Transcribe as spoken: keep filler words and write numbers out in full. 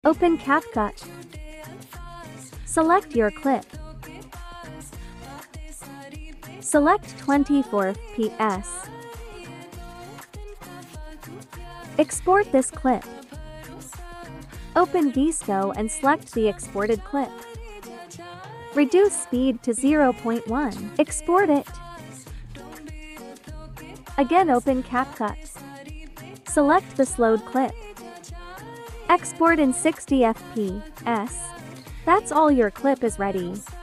Open CapCut. Select your clip. Select twenty-four F P S. Export this clip. Open VSCO and select the exported clip. Reduce speed to zero point one. Export it. Again, open CapCut. Select the slowed clip. Export in sixty F P S. That's all, your clip is ready.